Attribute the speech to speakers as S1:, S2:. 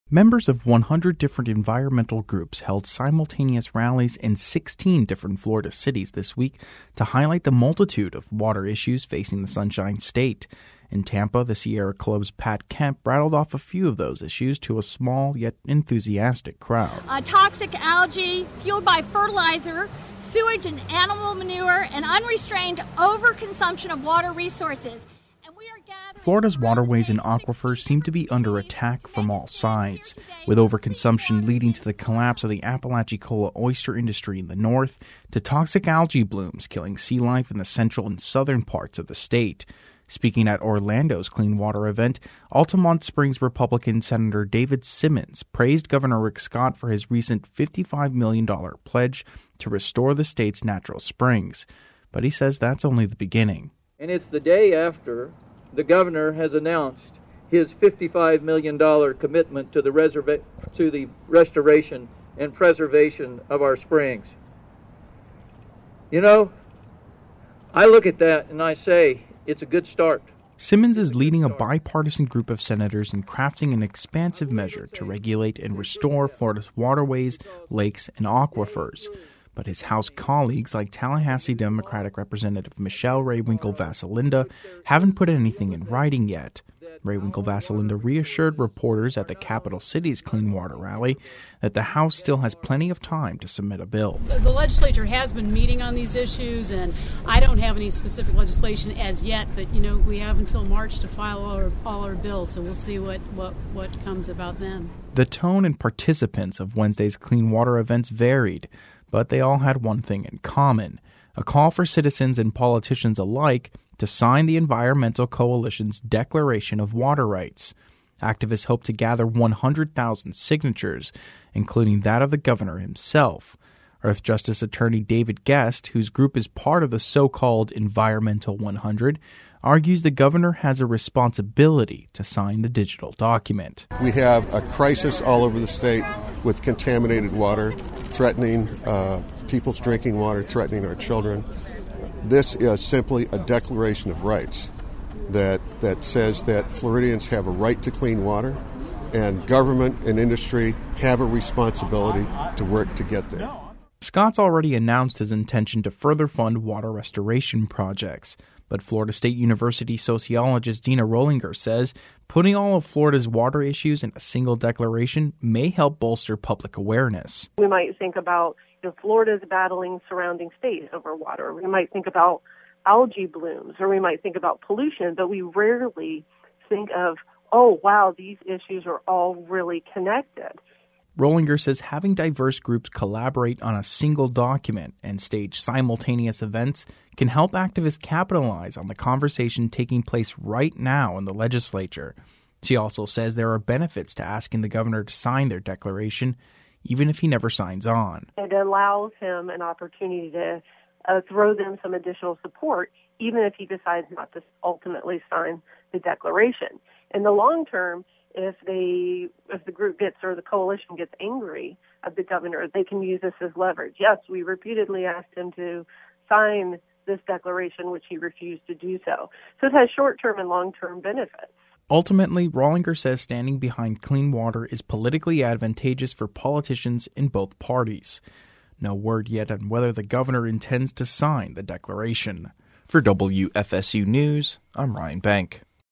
S1: Members of 100 different environmental groups held simultaneous rallies in 16 different Florida cities this week to highlight the multitude of water issues facing the Sunshine State. In Tampa, the Sierra Club's Pat Kemp rattled off a few of those issues to a small yet enthusiastic crowd.
S2: Toxic algae fueled by fertilizer, sewage and animal manure, and unrestrained overconsumption of water resources.
S1: Florida's waterways and aquifers seem to be under attack from all sides, with overconsumption leading to the collapse of the Apalachicola oyster industry in the north, to toxic algae blooms killing sea life in the central and southern parts of the state. Speaking at Orlando's Clean Water event, Altamont Springs Republican Senator David Simmons praised Governor Rick Scott for his recent $55 million pledge to restore the state's natural springs. But he says that's only the beginning.
S3: And it's the day after the governor has announced his $55 million commitment to the restoration and preservation of our springs. You know, I look at that and I say it's a good start.
S1: Simmons is leading a bipartisan group of senators in crafting an expansive measure to regulate and restore Florida's waterways, lakes, and aquifers. But his House colleagues, like Tallahassee Democratic Representative Michelle Raywinkle-Vasalinda, haven't put anything in writing yet. Raywinkle-Vasalinda reassured reporters at the Capital City's Clean Water Rally that the House still has plenty of time to submit a bill.
S4: The legislature has been meeting on these issues, and I don't have any specific legislation as yet, but, we have until March to file all our bills, so we'll see what comes about then.
S1: The tone and participants of Wednesday's Clean Water events varied, but they all had one thing in common: a call for citizens and politicians alike to sign the Environmental Coalition's Declaration of Water Rights. Activists hope to gather 100,000 signatures, including that of the governor himself. Earth Justice Attorney David Guest, whose group is part of the so-called Environmental 100, argues the governor has a responsibility to sign the digital document.
S5: We have a crisis all over the state with contaminated water, threatening people's drinking water, threatening our children. This is simply a declaration of rights that says that Floridians have a right to clean water, and government and industry have a responsibility to work to get there.
S1: Scott's already announced his intention to further fund water restoration projects, but Florida State University sociologist Dina Rollinger says putting all of Florida's water issues in a single declaration may help bolster public awareness.
S6: We might think about Florida's battling surrounding states over water. We might think about algae blooms, or we might think about pollution, but we rarely think of, oh, wow, these issues are all really connected.
S1: Rollinger says having diverse groups collaborate on a single document and stage simultaneous events can help activists capitalize on the conversation taking place right now in the legislature. She also says there are benefits to asking the governor to sign their declaration, even if he never signs on.
S6: It allows him an opportunity to throw them some additional support, even if he decides not to ultimately sign the declaration. In the long term, if the group gets, or the coalition gets angry at the governor, they can use this as leverage. Yes, we repeatedly asked him to sign this declaration, which he refused to do so. So it has short-term and long-term benefits.
S1: Ultimately, Rollinger says standing behind clean water is politically advantageous for politicians in both parties. No word yet on whether the governor intends to sign the declaration. For WFSU News, I'm Ryan Bank.